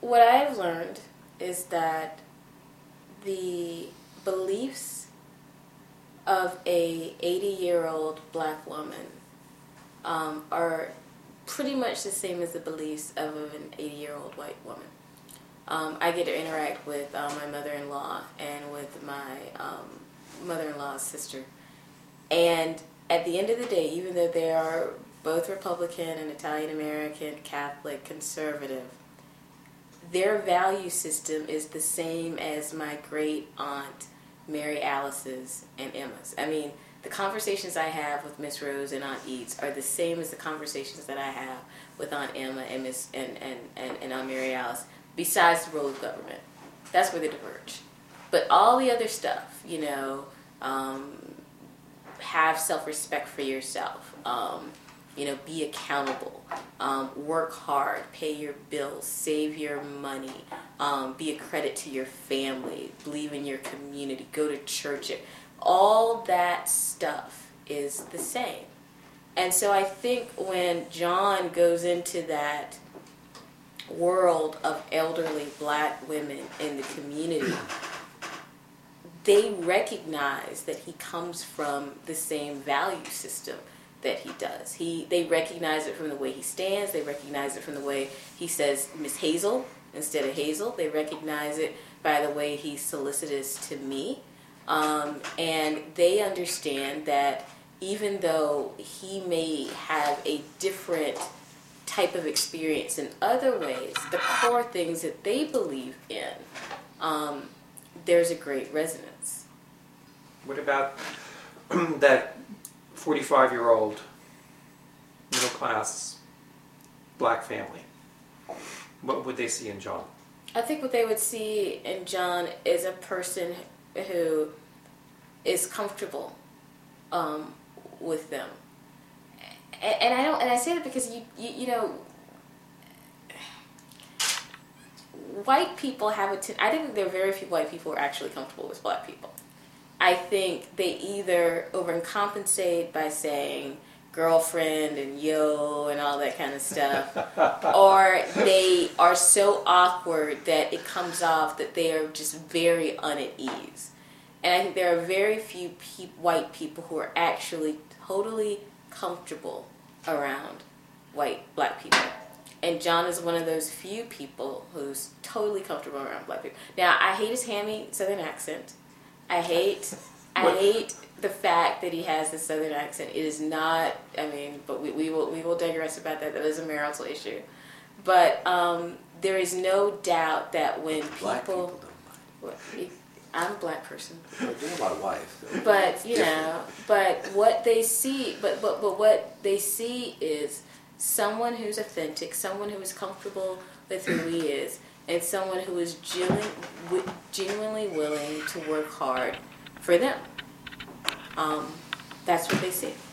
what I've learned is that the beliefs of a 80-year-old black woman are pretty much the same as the beliefs of an 80-year-old white woman. I get to interact with my mother-in-law and with my mother-in-law's sister. And at the end of the day, even though they are both Republican and Italian-American, Catholic, conservative, their value system is the same as my great-aunt Mary Alice's and Emma's. I mean, the conversations I have with Miss Rose and Aunt Eats are the same as the conversations that I have with Aunt Emma and and Aunt Mary Alice, besides the role of government. That's where they diverge. But all the other stuff, have self-respect for yourself, be accountable, work hard, pay your bills, save your money, be a credit to your family, believe in your community, go to church. All that stuff is the same. And so I think when John goes into that world of elderly black women in the community, they recognize that he comes from the same value system that he does. They recognize it from the way he stands. They recognize it from the way he says Miss Hazel instead of Hazel. They recognize it by the way he's solicitous to me. And they understand that even though he may have a different type of experience in other ways, the core things that they believe in, there's a great resonance. What about that 45-year-old middle-class black family? What would they see in John? I think what they would see in John is a person who is comfortable with them. And I say that because white people have I think there are very few white people who are actually comfortable with black people. I think they either overcompensate by saying girlfriend and yo and all that kind of stuff, or they are so awkward that it comes off that they are just very at ease. And I think there are very few white people who are actually totally comfortable around black people. And John is one of those few people who's totally comfortable around black people. Now, I hate his hammy Southern accent. I hate the fact that he has this Southern accent. It is not, but we will digress about that. That is a marital issue. But there is no doubt that when Black people don't mind. I'm a black person. They're my wife. But but what they see, but what they see is someone who's authentic, someone who is comfortable with who he is, and someone who is genuinely willing to work hard for them. That's what they see.